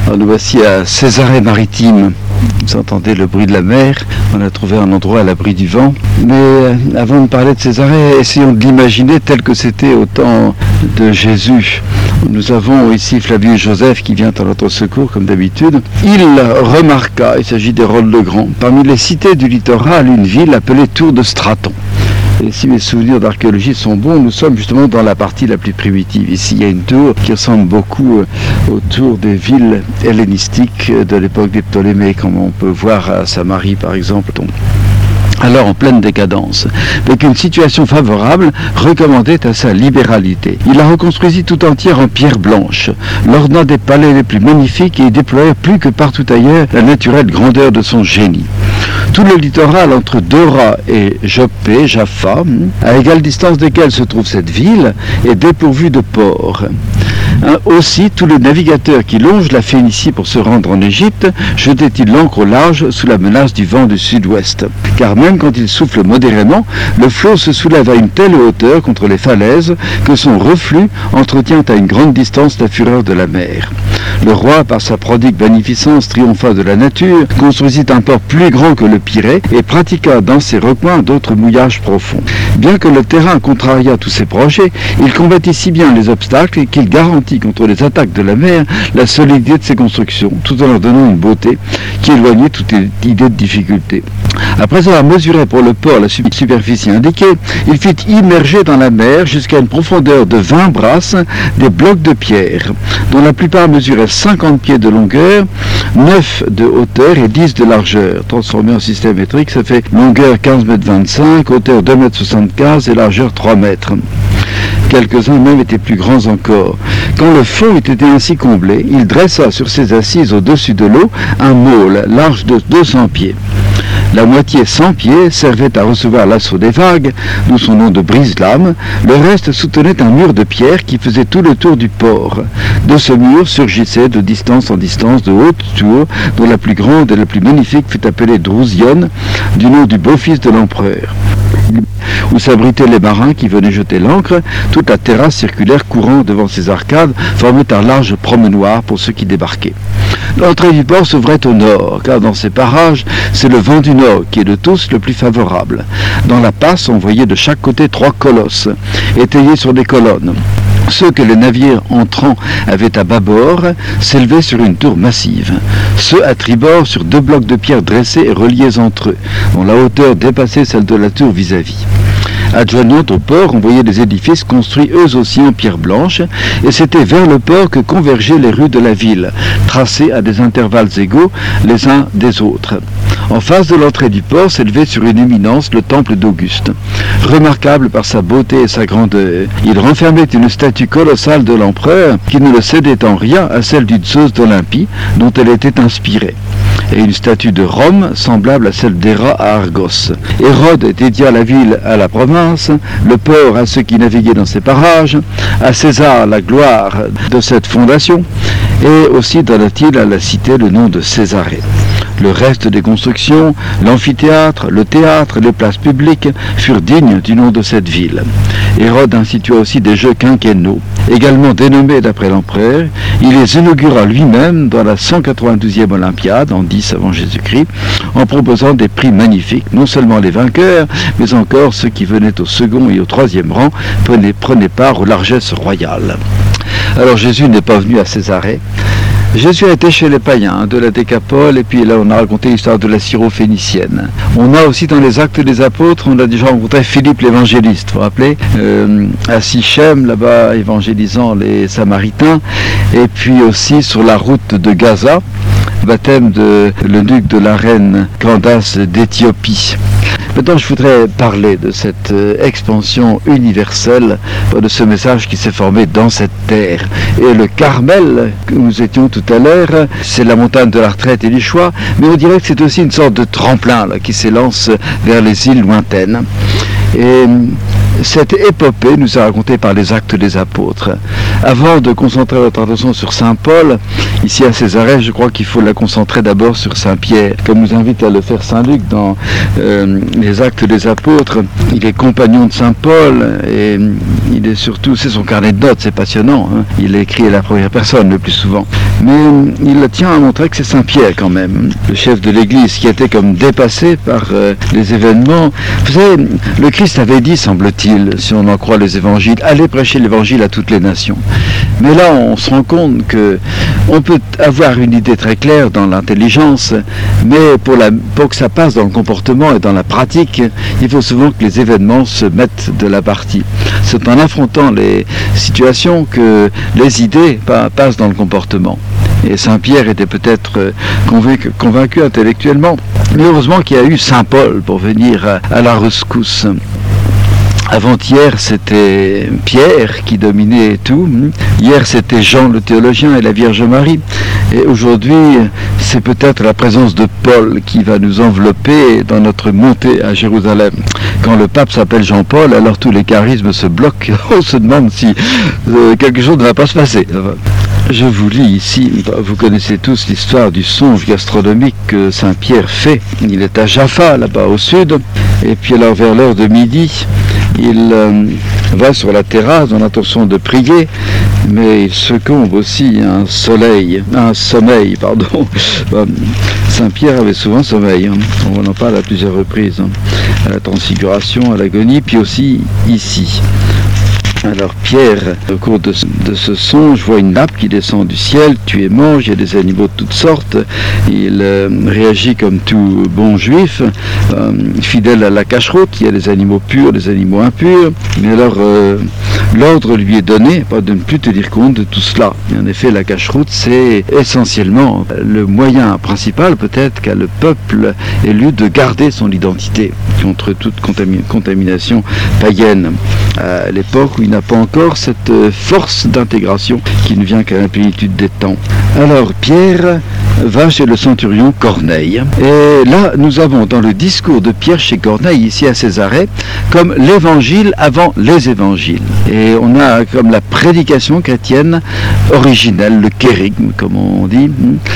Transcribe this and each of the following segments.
Alors, nous voici à Césarée-Maritime. Vous entendez le bruit de la mer. On a trouvé un endroit à l'abri du vent. Mais avant de parler de Césarée, essayons de l'imaginer tel que c'était au temps de Jésus. Nous avons ici Flavius Joseph qui vient à notre secours, comme d'habitude. Il remarqua, il s'agit d'Hérode-le-Grand, parmi les cités du littoral, une ville appelée Tour de Straton. Et si mes souvenirs d'archéologie sont bons, nous sommes justement dans la partie la plus primitive. Ici, il y a une tour qui ressemble beaucoup aux tours des villes hellénistiques de l'époque des Ptolémées, comme on peut voir à Samarie, par exemple. Alors en pleine décadence, mais qu'une situation favorable recommandait à sa libéralité. Il la reconstruisit tout entière en pierre blanche, l'ordonna des palais les plus magnifiques et y déploya plus que partout ailleurs la naturelle grandeur de son génie. Tout le littoral entre Dora et Joppé, Jaffa, à égale distance desquelles se trouve cette ville, est dépourvu de port. Aussi, tous les navigateurs qui longent la Phénicie pour se rendre en Égypte jetaient-ils l'ancre au large sous la menace du vent du sud-ouest. Car même quand il souffle modérément, le flot se soulève à une telle hauteur contre les falaises que son reflux entretient à une grande distance la fureur de la mer. Le roi, par sa prodigue magnificence, triompha de la nature, construisit un port plus grand que le Pirée et pratiqua dans ses recoins d'autres mouillages profonds. Bien que le terrain contrariât tous ses projets, il combattit si bien les obstacles qu'il garantit contre les attaques de la mer la solidité de ses constructions, tout en leur donnant une beauté qui éloignait toute idée de difficulté. Après avoir mesuré pour le port la superficie indiquée, il fit immerger dans la mer jusqu'à une profondeur de 20 brasses des blocs de pierre, dont la plupart mesuraient 50 pieds de longueur, 9 de hauteur et 10 de largeur. Transformé en système métrique, ça fait longueur 15,25 m, hauteur 2,75 m et largeur 3 mètres. Quelques-uns même étaient plus grands encore. Quand le fond eut été ainsi comblé, il dressa sur ses assises au-dessus de l'eau un môle large de 200 pieds. La moitié 100 pieds servait à recevoir l'assaut des vagues, d'où son nom de brise-lames. Le reste soutenait un mur de pierre qui faisait tout le tour du port. De ce mur surgissaient de distance en distance de hautes tours, dont la plus grande et la plus magnifique fut appelée Drousione, du nom du beau-fils de l'empereur, où s'abritaient les marins qui venaient jeter l'ancre. Toute la terrasse circulaire courant devant ces arcades formait un large promenoir pour ceux qui débarquaient. L'entrée du port s'ouvrait au nord, car dans ces parages, c'est le vent du nord qui est de tous le plus favorable. Dans la passe, on voyait de chaque côté 3 colosses, étayés sur des colonnes. Ceux que les navires entrants avaient à bâbord s'élevaient sur une tour massive. Ceux à tribord sur 2 blocs de pierre dressés et reliés entre eux, dont la hauteur dépassait celle de la tour vis-à-vis. Adjoignant au port, on voyait des édifices construits eux aussi en pierre blanche, et c'était vers le port que convergeaient les rues de la ville, tracées à des intervalles égaux les uns des autres. En face de l'entrée du port s'élevait sur une éminence le temple d'Auguste. Remarquable par sa beauté et sa grandeur, il renfermait une statue colossale de l'empereur qui ne le cédait en rien à celle du Zeus d'Olympie dont elle était inspirée, et une statue de Rome semblable à celle d'Héra à Argos. Hérode dédia la ville à la province, le port à ceux qui naviguaient dans ses parages, à César la gloire de cette fondation, et aussi donna-t-il à la cité le nom de Césarée. Le reste des constructions, l'amphithéâtre, le théâtre, les places publiques furent dignes du nom de cette ville. Hérode institua aussi des jeux quinquennaux, également dénommés d'après l'empereur. Il les inaugura lui-même dans la 192e Olympiade, en 10 avant Jésus-Christ, en proposant des prix magnifiques. Non seulement les vainqueurs, mais encore ceux qui venaient au second et au troisième rang prenaient part aux largesses royales. Alors Jésus n'est pas venu à Césarée. Jésus a été chez les païens de la Décapole, et puis là on a raconté l'histoire de la Syrophénicienne. On a aussi dans les Actes des Apôtres, on a déjà rencontré Philippe l'évangéliste, vous vous rappelez, à Sichem, là-bas évangélisant les Samaritains, et puis aussi sur la route de Gaza, baptême de l'eunuque de la reine Candace d'Éthiopie. Maintenant, je voudrais parler de cette expansion universelle, de ce message qui s'est formé dans cette terre. Et le Carmel, où nous étions tout à l'heure, c'est la montagne de la retraite et du choix, mais on dirait que c'est aussi une sorte de tremplin là, qui s'élance vers les îles lointaines. Et cette épopée nous est racontée par les Actes des Apôtres. Avant de concentrer notre attention sur Saint Paul, Ici à Césarée, je crois qu'il faut la concentrer d'abord sur Saint Pierre, comme nous invite à le faire Saint Luc dans les Actes des Apôtres. Il est compagnon de Saint Paul et il est surtout, c'est son carnet de notes, c'est passionnant, hein. Il écrit à la première personne le plus souvent. Mais il tient à montrer que c'est Saint Pierre quand même, le chef de l'Église, qui était comme dépassé par les événements. Vous savez, le Christ avait dit, semble-t-il, si on en croit les évangiles, allez prêcher l'évangile à toutes les nations. Mais là, on se rend compte que on peut avoir une idée très claire dans l'intelligence, mais pour que ça passe dans le comportement et dans la pratique, il faut souvent que les événements se mettent de la partie. C'est en affrontant les situations que les idées passent dans le comportement. Et Saint-Pierre était peut-être convaincu intellectuellement. Mais heureusement qu'il y a eu Saint Paul pour venir à la rescousse. Avant-hier, c'était Pierre qui dominait tout. Hier, c'était Jean le théologien et la Vierge Marie. Et aujourd'hui, c'est peut-être la présence de Paul qui va nous envelopper dans notre montée à Jérusalem. Quand le pape s'appelle Jean-Paul, alors tous les charismes se bloquent. On se demande si quelque chose ne va pas se passer. Je vous lis ici, vous connaissez tous l'histoire du songe gastronomique que Saint Pierre fait. Il est à Jaffa, là-bas au sud, et puis alors vers l'heure de midi, il va sur la terrasse dans l'intention de prier, mais il succombe aussi à un sommeil. Saint Pierre avait souvent sommeil, hein. On en parle à plusieurs reprises, hein. À la transfiguration, à l'agonie, puis aussi ici. Alors Pierre, au cours de ce songe, voit une nappe qui descend du ciel, tue et mange, il y a des animaux de toutes sortes. Il réagit comme tout bon juif, fidèle à la cacheroute, il y a des animaux purs, des animaux impurs. Mais alors, l'ordre lui est donné de ne plus tenir compte de tout cela. Et en effet, la cacheroute, c'est essentiellement le moyen principal, peut-être, qu'a le peuple élu de garder son identité contre toute contamination païenne. À l'époque où il n'a pas encore cette force d'intégration qui ne vient qu'à la plénitude des temps. Alors Pierre va chez le centurion Corneille. Et là, nous avons dans le discours de Pierre chez Corneille, ici à Césarée, comme l'évangile avant les évangiles. Et on a comme la prédication chrétienne originelle, le kérigme, comme on dit.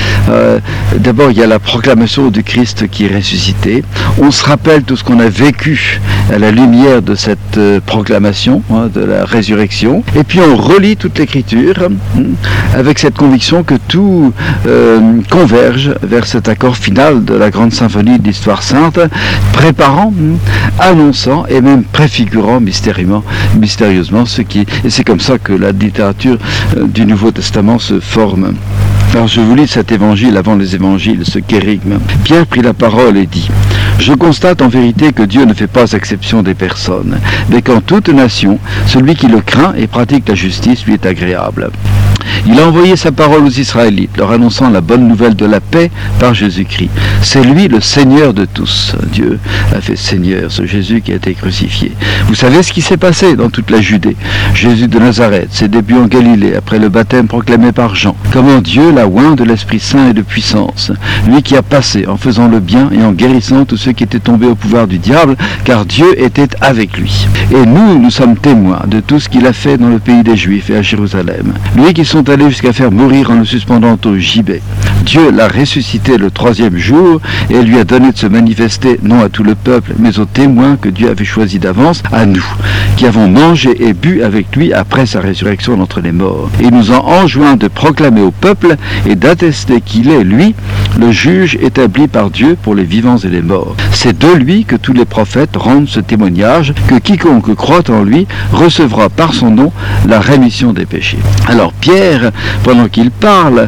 D'abord, il y a la proclamation du Christ qui est ressuscité. On se rappelle tout ce qu'on a vécu à la lumière de cette proclamation, de la résurrection. Et puis on relit toute l'écriture avec cette conviction que tout converge vers cet accord final de la grande symphonie de l'histoire sainte, préparant, annonçant et même préfigurant mystérieusement ce qui est. Et c'est comme ça que la littérature du Nouveau Testament se forme. Alors je vous lis cet évangile avant les évangiles, ce kérigme. Pierre prit la parole et dit : Je constate en vérité que Dieu ne fait pas exception des personnes, mais qu'en toute nation, celui qui le craint et pratique la justice lui est agréable. Il a envoyé sa parole aux Israélites, leur annonçant la bonne nouvelle de la paix par Jésus-Christ. C'est lui le Seigneur de tous. Dieu a fait Seigneur, ce Jésus qui a été crucifié. Vous savez ce qui s'est passé dans toute la Judée. Jésus de Nazareth, ses débuts en Galilée, après le baptême proclamé par Jean. Comment Dieu l'a oint de l'Esprit Saint et de puissance. Lui qui a passé en faisant le bien et en guérissant tous ceux qui étaient tombés au pouvoir du diable, car Dieu était avec lui. Et nous sommes témoins de tout ce qu'il a fait dans le pays des Juifs et à Jérusalem. Lui qui sont allés jusqu'à faire mourir en le suspendant au gibet. Dieu l'a ressuscité le 3e jour et lui a donné de se manifester non à tout le peuple, mais aux témoins que Dieu avait choisis d'avance, à nous, qui avons mangé et bu avec lui après sa résurrection d'entre les morts. Et il nous a enjoint de proclamer au peuple et d'attester qu'il est, lui, le juge établi par Dieu pour les vivants et les morts. C'est de lui que tous les prophètes rendent ce témoignage, que quiconque croit en lui recevra par son nom la rémission des péchés. Alors Pierre, pendant qu'il parle,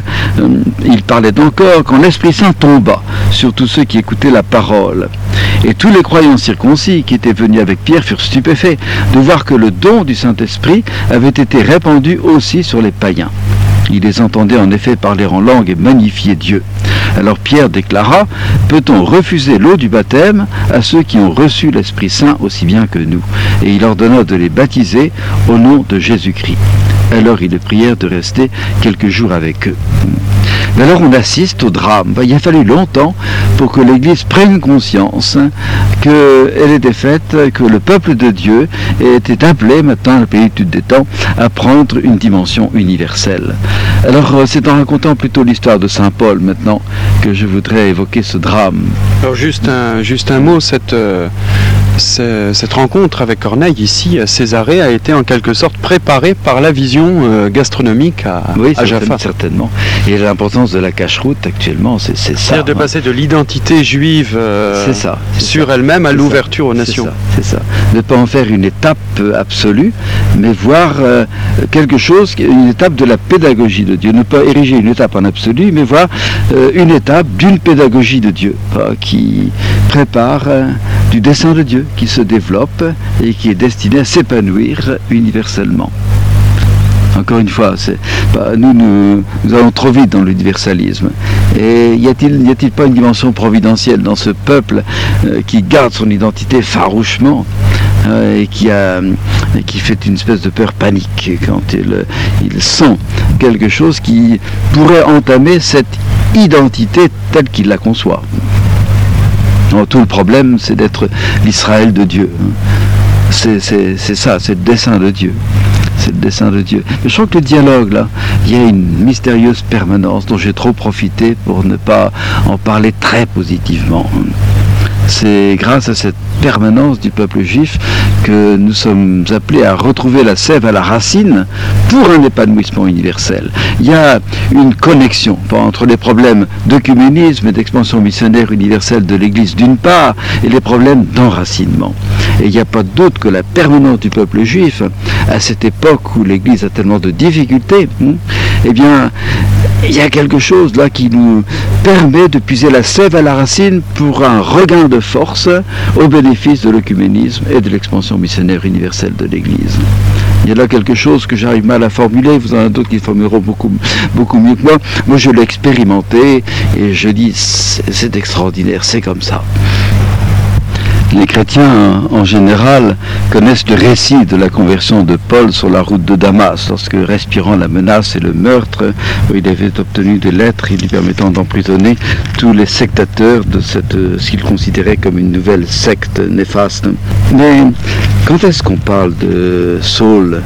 il parlait encore quand l'Esprit Saint tomba sur tous ceux qui écoutaient la parole. Et tous les croyants circoncis qui étaient venus avec Pierre furent stupéfaits de voir que le don du Saint-Esprit avait été répandu aussi sur les païens. Il les entendait en effet parler en langue et magnifier Dieu. Alors Pierre déclara : Peut-on refuser l'eau du baptême à ceux qui ont reçu l'Esprit Saint aussi bien que nous ? Et il ordonna de les baptiser au nom de Jésus-Christ. Alors ils le prièrent de rester quelques jours avec eux. Mais alors on assiste au drame. Il a fallu longtemps pour que l'Église prenne conscience qu'elle était faite, que le peuple de Dieu était appelé maintenant, à la plénitude des temps, à prendre une dimension universelle. Alors c'est en racontant plutôt l'histoire de Saint Paul maintenant que je voudrais évoquer ce drame. Alors juste un mot, cette rencontre avec Corneille ici à Césarée a été en quelque sorte préparée par la vision gastronomique à Jaffa. Certainement. Et l'importance de la cacheroute actuellement, c'est ça. C'est-à-dire de passer de l'identité juive sur elle-même à l'ouverture aux nations. C'est ça. Ne pas en faire une étape absolue, mais voir quelque chose, une étape de la pédagogie de Dieu. Ne pas ériger une étape en absolu, mais voir une étape d'une pédagogie de Dieu qui prépare du dessein de Dieu, qui se développe et qui est destiné à s'épanouir universellement. Encore une fois, nous allons trop vite dans l'universalisme. Et y a-t-il pas une dimension providentielle dans ce peuple qui garde son identité farouchement et qui fait une espèce de peur panique quand il sent quelque chose qui pourrait entamer cette identité telle qu'il la conçoit. Tout le problème, c'est d'être l'Israël de Dieu. C'est ça, c'est le dessein de Dieu. C'est le dessein de Dieu. Mais je crois que le dialogue, là, il y a une mystérieuse permanence dont j'ai trop profité pour ne pas en parler très positivement. C'est grâce à cette permanence du peuple juif que nous sommes appelés à retrouver la sève à la racine pour un épanouissement universel. Il y a une connexion entre les problèmes d'œcuménisme et d'expansion missionnaire universelle de l'Église d'une part et les problèmes d'enracinement. Et il n'y a pas de doute que la permanence du peuple juif, à cette époque où l'Église a tellement de difficultés, eh bien, il y a quelque chose là qui nous permet de puiser la sève à la racine pour un regain de force au bénéfice de l'œcuménisme et de l'expansion missionnaire universelle de l'Église. Il y a là quelque chose que j'arrive mal à formuler, vous en avez d'autres qui formuleront beaucoup mieux que moi. Moi, je l'ai expérimenté et je dis, c'est extraordinaire, c'est comme ça. Les chrétiens, en général, connaissent le récit de la conversion de Paul sur la route de Damas, lorsque, respirant la menace et le meurtre, il avait obtenu des lettres lui permettant d'emprisonner tous les sectateurs de ce qu'il considérait comme une nouvelle secte néfaste. Mais quand est-ce qu'on parle de Saul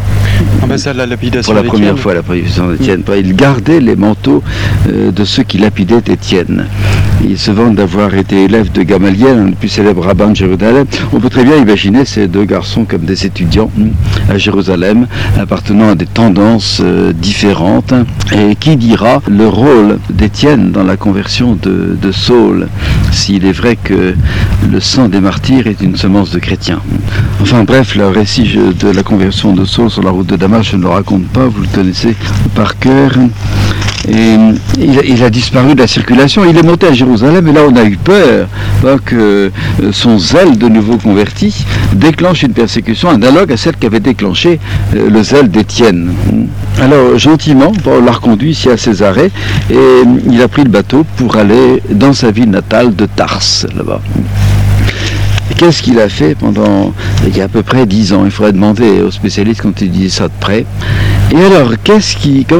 pour la première fois, la lapidation d'Étienne? Il gardait les manteaux de ceux qui lapidaient Étienne. Il se vante d'avoir été élève de Gamaliel, un des plus célèbres rabbins de Jérusalem. On peut très bien imaginer ces deux garçons comme des étudiants à Jérusalem, appartenant à des tendances différentes. Et qui dira le rôle d'Étienne dans la conversion de Saul, s'il est vrai que le sang des martyrs est une semence de chrétiens. Enfin bref, le récit de la conversion de Saul sur la route de Damas, je ne le raconte pas, vous le connaissez par cœur. Et il a disparu de la circulation, il est monté à Jérusalem et là on a eu peur que son zèle de nouveau converti déclenche une persécution analogue à celle qu'avait déclenché le zèle d'Étienne. Alors gentiment, on l'a reconduit ici à Césarée et il a pris le bateau pour aller dans sa ville natale de Tarse, là-bas. Qu'est-ce qu'il a fait il y a à peu près 10 ans? Il faudrait demander aux spécialistes quand ils disent ça de près. Et alors, qu'est-ce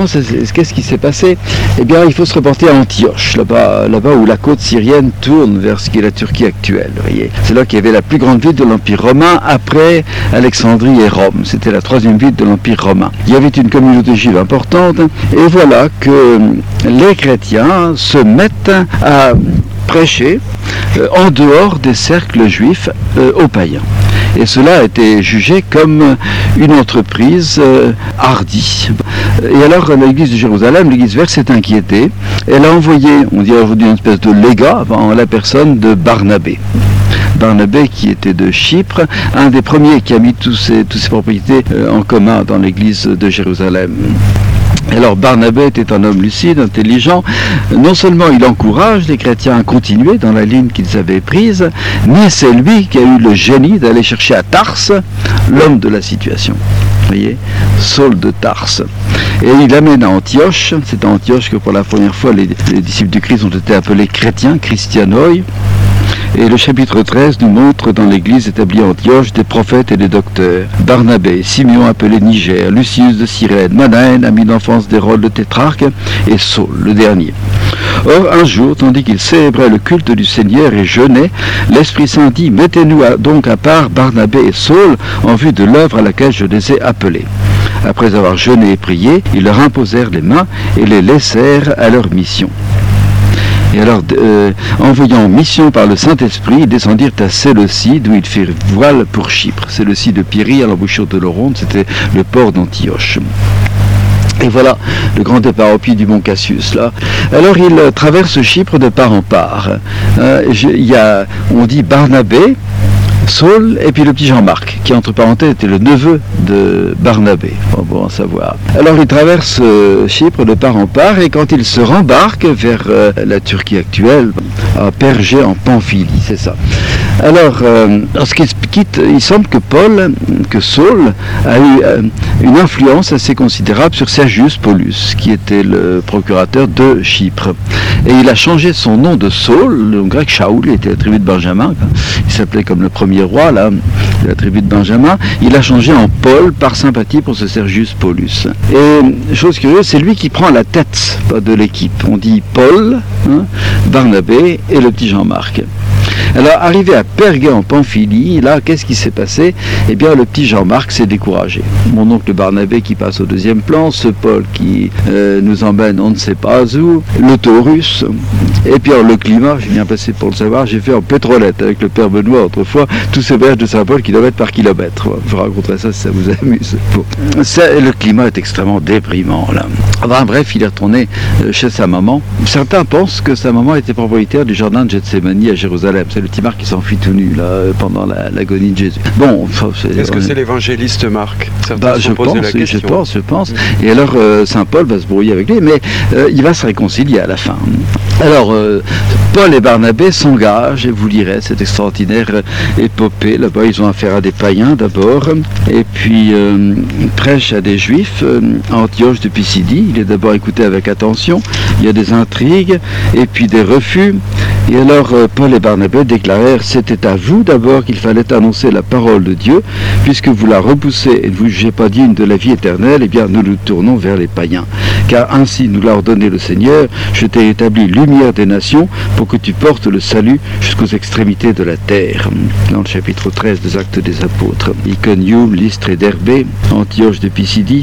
qui s'est passé? Eh bien, il faut se reporter à Antioche, là-bas où la côte syrienne tourne vers ce qui est la Turquie actuelle. Vous voyez, c'est là qu'il y avait la plus grande ville de l'Empire romain après Alexandrie et Rome. C'était la troisième ville de l'Empire romain. Il y avait une communauté juive importante, et voilà que les chrétiens se mettent à prêcher en dehors des cercles juifs aux païens. Et cela a été jugé comme une entreprise hardie. Et alors l'Église de Jérusalem, l'Église verte, s'est inquiétée. Elle a envoyé, on dirait aujourd'hui une espèce de légat, en la personne de Barnabé. Barnabé qui était de Chypre, un des premiers qui a mis toutes ses propriétés en commun dans l'Église de Jérusalem. Alors Barnabé était un homme lucide, intelligent. Non seulement il encourage les chrétiens à continuer dans la ligne qu'ils avaient prise, mais c'est lui qui a eu le génie d'aller chercher à Tarse l'homme de la situation. Vous voyez, Saul de Tarse. Et il l'amène à Antioche. C'est à Antioche que pour la première fois les disciples du Christ ont été appelés chrétiens, christianoi. Et le chapitre 13 nous montre dans l'église établie à Antioche des prophètes et des docteurs. Barnabé, Simeon appelé Niger, Lucius de Cyrène, Manaën, ami d'enfance d'Hérode le tétrarque, et Saul, le dernier. Or, un jour, tandis qu'il célébrait le culte du Seigneur et jeûnait, l'Esprit Saint dit, « Mettez-nous donc à part Barnabé et Saul en vue de l'œuvre à laquelle je les ai appelés. » Après avoir jeûné et prié, ils leur imposèrent les mains et les laissèrent à leur mission. Et alors, envoyant en mission par le Saint-Esprit, ils descendirent à Séleucie, d'où ils firent voile pour Chypre. Séleucie de Pyrie, à l'embouchure de l'Oronte, c'était le port d'Antioche. Et voilà le grand départ au pied du mont Cassius, là. Alors, il traverse Chypre de part en part. On dit Barnabé, Saul et puis le petit Jean-Marc, qui entre parenthèses était le neveu de Barnabé, bon à savoir. Alors il traverse Chypre de part en part et quand il se rembarque vers la Turquie actuelle, à Pergé en Pamphylie, c'est ça. Alors, lorsqu'il quitte, il semble que Saul a eu une influence assez considérable sur Sergius Paulus, qui était le procurateur de Chypre. Et il a changé son nom de Saul, le grec Shaoul, il était la tribu de Benjamin, il s'appelait comme le premier roi là, de la tribu de Benjamin, il a changé en Paul par sympathie pour ce Sergius Paulus. Et chose curieuse, c'est lui qui prend la tête de l'équipe. On dit Paul, Barnabé et le petit Jean-Marc. Alors, arrivé à Pergé en Pamphylie, là, qu'est-ce qui s'est passé? Eh bien, le petit Jean-Marc s'est découragé. Mon oncle Barnabé qui passe au deuxième plan, ce Paul qui nous emmène on ne sait pas où, le Taurus, et puis alors, le climat, j'ai bien passé pour le savoir, j'ai fait en pétrolette avec le père Benoît autrefois, tous ces voyages de Saint-Paul kilomètre par kilomètre. Je vous raconterai ça si ça vous amuse. Bon. Le climat est extrêmement déprimant, là. Enfin, bref, il est retourné chez sa maman. Certains pensent que sa maman était propriétaire du jardin de Gethsémani à Jérusalem. C'est le petit Marc qui s'enfuit tout nu là, pendant l'agonie de Jésus. Bon, est-ce que c'est l'évangéliste Marc? Je pense. Et alors, Saint Paul va se brouiller avec lui, mais il va se réconcilier à la fin. Alors, Paul et Barnabé s'engagent, et vous lirez cette extraordinaire épopée. Là-bas, ils ont affaire à des païens d'abord, et puis prêchent à des juifs à Antioche de Pisidie. Il est d'abord écouté avec attention. Il y a des intrigues, et puis des refus. Et alors, Paul et Barnabé déclarèrent, c'était à vous d'abord qu'il fallait annoncer la parole de Dieu, puisque vous la repoussez et ne vous jugez pas digne de la vie éternelle, eh bien nous nous tournons vers les païens. Car ainsi nous l'a ordonné le Seigneur, je t'ai établi lumière des nations pour que tu portes le salut jusqu'aux extrémités de la terre. Dans le chapitre 13 des Actes des Apôtres. Iconium, Lystre et Derbé, Antioche de Pisidie.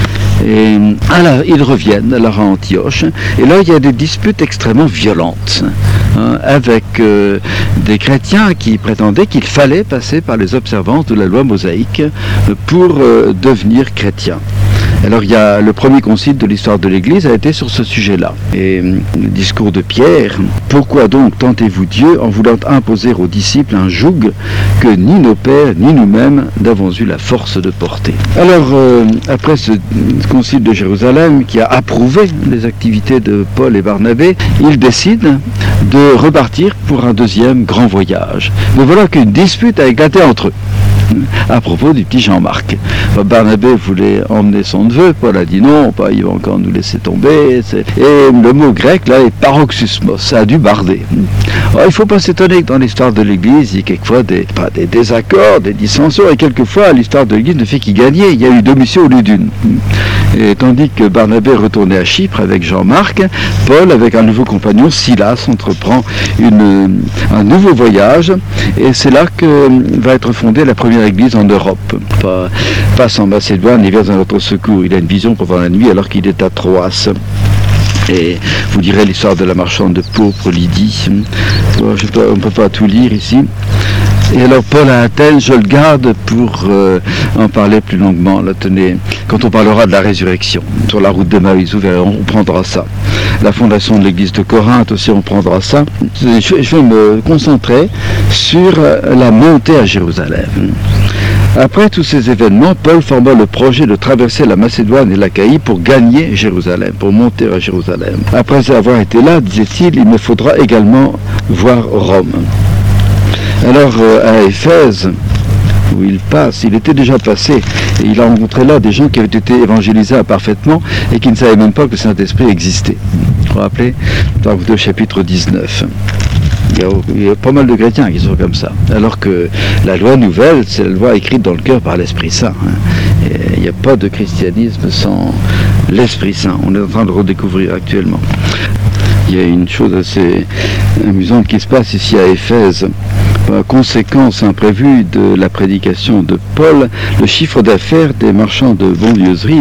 Et alors, ils reviennent alors à Antioche, et là il y a des disputes extrêmement violentes avec des chrétiens qui prétendaient qu'il fallait passer par les observances de la loi mosaïque pour devenir chrétien. Alors il y a le premier concile de l'histoire de l'Église a été sur ce sujet-là. Et le discours de Pierre, pourquoi donc tentez-vous Dieu en voulant imposer aux disciples un joug que ni nos pères ni nous-mêmes n'avons eu la force de porter. Alors après ce concile de Jérusalem qui a approuvé les activités de Paul et Barnabé, ils décident de repartir pour un deuxième grand voyage. Mais voilà qu'une dispute a éclaté entre eux à propos du petit Jean-Marc. Barnabé voulait emmener son neveu, Paul a dit non, il va encore nous laisser tomber. Et le mot grec là est paroxysmos, ça a dû barder. Alors, il ne faut pas s'étonner que dans l'histoire de l'Église, il y a quelquefois des désaccords, des dissensions, et quelquefois l'histoire de l'Église ne fait qu'y gagner. Il y a eu deux missions au lieu d'une. Et tandis que Barnabé retournait à Chypre avec Jean-Marc, Paul, avec un nouveau compagnon, Silas, entreprend un nouveau voyage, et c'est là que va être fondée la première église en Europe. Passe en Macédoine et vient à notre secours. Il a une vision pendant la nuit alors qu'il est à Troas. Et vous direz l'histoire de la marchande de pourpre, Lydie. On ne peut pas tout lire ici. Et alors Paul à Athènes, je le garde pour en parler plus longuement. Là, tenez, quand on parlera de la résurrection, sur la route de Maïs, on prendra ça. La fondation de l'église de Corinthe aussi, on prendra ça. Je vais me concentrer sur la montée à Jérusalem. Après tous ces événements, Paul forma le projet de traverser la Macédoine et l'Achaïe pour gagner Jérusalem, pour monter à Jérusalem. Après avoir été là, disait-il, il me faudra également voir Rome. Alors à Éphèse, où il passe, il était déjà passé, et il a rencontré là des gens qui avaient été évangélisés imparfaitement et qui ne savaient même pas que le Saint-Esprit existait. Vous vous rappelez, dans le chapitre 19. Il y a pas mal de chrétiens qui sont comme ça. Alors que la loi nouvelle, c'est la loi écrite dans le cœur par l'Esprit Saint. Et il n'y a pas de christianisme sans l'Esprit Saint. On est en train de redécouvrir actuellement. Il y a une chose assez amusante qui se passe ici à Éphèse. Conséquence imprévue de la prédication de Paul, le chiffre d'affaires des marchands de bonlieuserie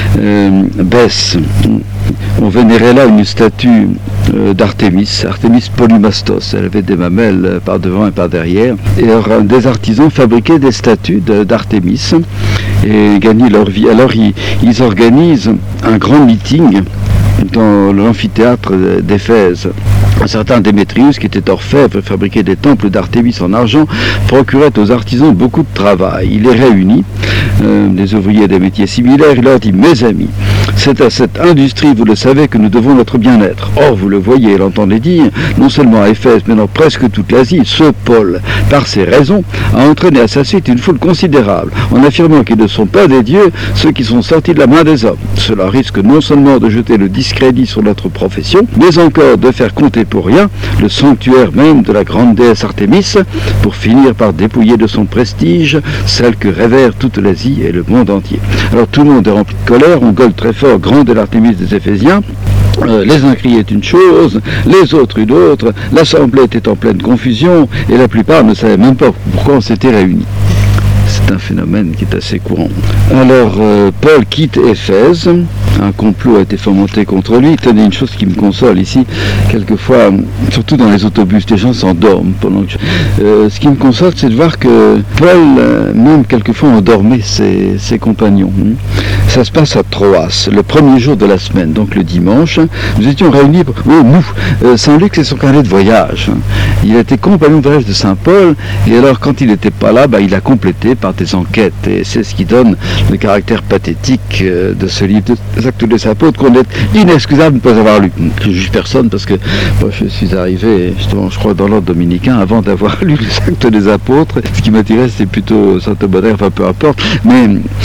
baisse. On vénérait là une statue d'Artémis, Artémis Polymastos. Elle avait des mamelles par devant et par derrière. Et alors, des artisans fabriquaient des statues d'Artémis et gagnaient leur vie. Alors ils organisent un grand meeting dans l'amphithéâtre d'Éphèse. Un certain Démétrius, qui était orfèvre, fabriquait des temples d'Artémis en argent, procurait aux artisans beaucoup de travail. Il les réunit, des ouvriers des métiers similaires, il leur dit: mes amis, c'est à cette industrie, vous le savez, que nous devons notre bien-être. Or, vous le voyez, elle entendait dire, non seulement à Éphèse, mais dans presque toute l'Asie, ce Paul, par ses raisons, a entraîné à sa suite une foule considérable, en affirmant qu'ils ne sont pas des dieux, ceux qui sont sortis de la main des hommes. Cela risque non seulement de jeter le discrédit sur notre profession, mais encore de faire compter pour rien le sanctuaire même de la grande déesse Artémis, pour finir par dépouiller de son prestige celle que révère toute l'Asie et le monde entier. Alors tout le monde est rempli de colère, on gueule très fort, grande est l'Artémis des Éphésiens. Les uns criaient une chose, les autres une autre, l'assemblée était en pleine confusion et la plupart ne savaient même pas pourquoi on s'était réunis. C'est un phénomène qui est assez courant. Alors, Paul quitte Éphèse. Un complot a été fomenté contre lui. Tenez, une chose qui me console ici, quelquefois, surtout dans les autobus, les gens s'endorment pendant que ce qui me console, c'est de voir que Paul, même quelquefois, endormait ses compagnons. Ça se passe à Troas, le premier jour de la semaine, donc le dimanche. Nous étions réunis pour... nous, Saint-Luc, c'est son carnet de voyage. Il a été compagnon de voyage de Saint-Paul, et alors, quand il n'était pas là, il a complété par des enquêtes, et c'est ce qui donne le caractère pathétique de ce livre des Actes des Apôtres, qu'on est inexcusable de ne pas avoir lu. Je ne juge personne parce que moi, je suis arrivé, justement, je crois, dans l'ordre dominicain avant d'avoir lu les Actes des Apôtres. Ce qui m'intéresse, c'est plutôt Saint-Bonheur, enfin peu importe, mais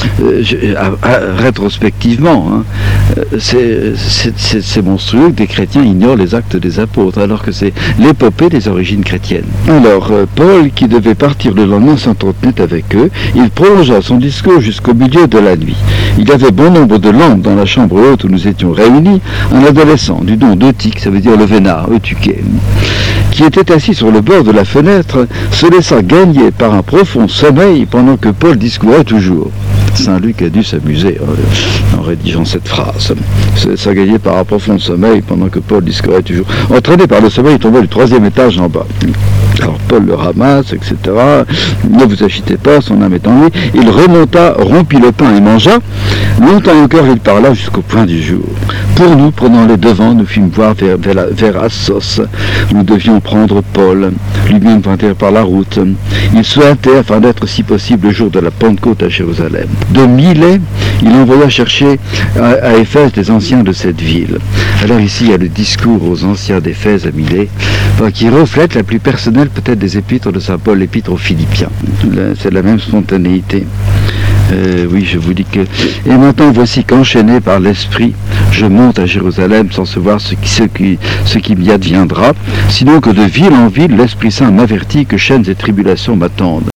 rétrospectivement, c'est monstrueux que des chrétiens ignorent les Actes des Apôtres, alors que c'est l'épopée des origines chrétiennes. Alors, Paul, qui devait partir le lendemain, s'entretenait avec eux. Il prolongea son discours jusqu'au milieu de la nuit. Il y avait bon nombre de lampes dans la chambre haute où nous étions réunis. Un adolescent, du nom d'Eutyche, ça veut dire le vénard, Eutyché, qui était assis sur le bord de la fenêtre, se laissa gagner par un profond sommeil pendant que Paul discourait toujours. Saint-Luc a dû s'amuser en rédigeant cette phrase. Se laissa gagner par un profond sommeil pendant que Paul discourait toujours. Entraîné par le sommeil, il tomba du 3e étage en bas. Alors Paul le ramasse, etc. Ne vous agitez pas, son âme est en lui. Il remonta, rompit le pain et mangea. Longtemps encore, il parla jusqu'au point du jour. Pour nous, prenant les devants, nous fûmes voir vers Assos. Nous devions prendre Paul. Lui-même vint par la route. Il se hâtait afin d'être, si possible, le jour de la Pentecôte à Jérusalem. De Milet, il envoya chercher à Éphèse les anciens de cette ville. Alors ici, il y a le discours aux anciens d'Éphèse à Milet, qui reflète la plus personnelle peut-être des épîtres de saint Paul, l'épître aux Philippiens. C'est la même spontanéité. Oui, je vous dis que... Et maintenant, voici qu'enchaîné par l'Esprit, je monte à Jérusalem sans savoir ce qui m'y adviendra, sinon que de ville en ville, l'Esprit Saint m'avertit que chaînes et tribulations m'attendent.